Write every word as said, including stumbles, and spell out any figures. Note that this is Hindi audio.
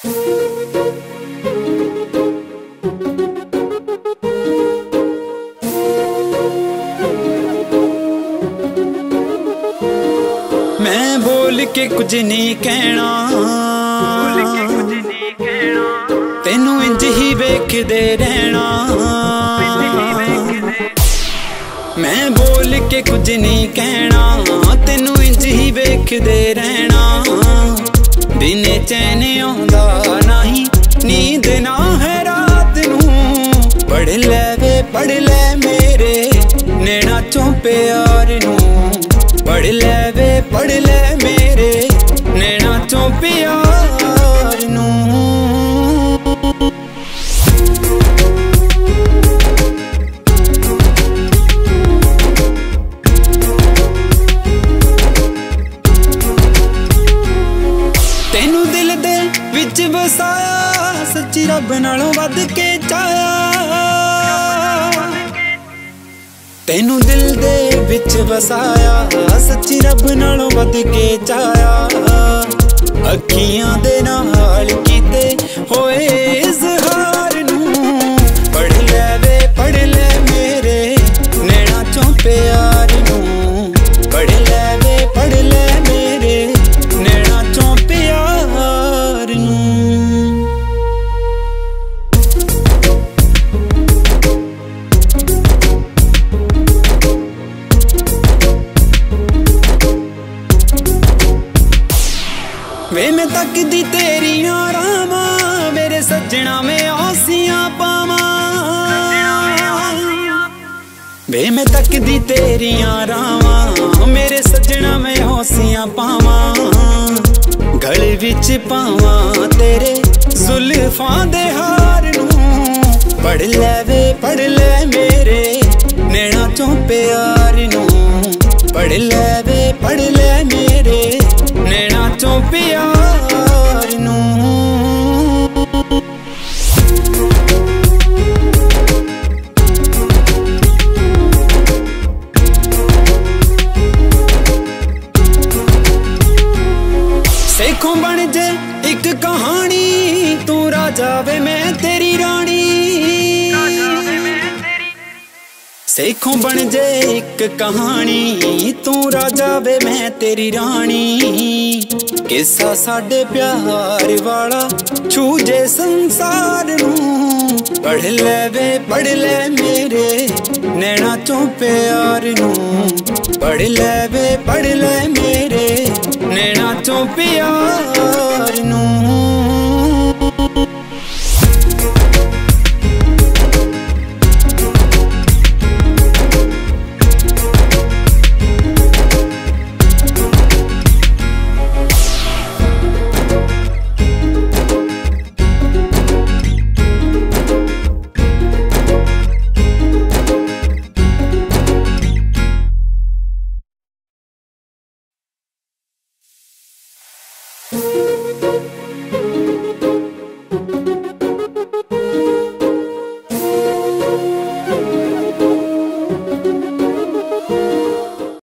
मैं बोल के कुछ नहीं कहना, तेनू इंज ही वेखदे रहना। मैं बोल के कुछ नहीं कहना, तेनू इंज ही वेखदे रहना। दिन चैन आउंदा नहीं, नींद ना है रात नू। पढ़ ले वे पढ़ ले मेरे नैना चों प्यार नू। पढ़ ले वे पढ़ ले मेरे नैना चों प्यार नू। तेनू दिल दे विच वसाया, सच्ची रब नालों वध के चाया। तेनू दिल दे विच वसाया, सच्ची रब नालों वध के चाया। अखियां दे नाल कीते होए इज़हार नू। पढ़ ले वे पढ़ ले मेरे नैना चों प्यार नू। पढ़ ले वे पढ़ ले मेरे नैना चों प्यार नू। वे मैं तकदी तेरियां रावां, मेरे सज्जना में आसियां पावां। वे मैं तकदी तेरियां रावां, मेरे सज्जना में आसियां पावां। गल विच पावां तेरे जुल्फां दे हार नू। पढ़ ले वे पढ़ ले मेरे नैना चों प्यार नू। पढ़ ले वे पढ़ ले मेरे नैना चों प्यार नू। सेखों बन जे एक कहानी, तू राजा वे मैं तेरी रानी। सेखों बन जे एक कहानी, तू राजा वे मैं तेरी रानी। किस्सा साडे प्यार वाला छू जे संसार नू। पढ़ ले वे पढ़ ले मेरे नैना चों प्यार नू। पढ़ ले वे पढ़ ले मेरे नैना चों प्यार नू। Thank you.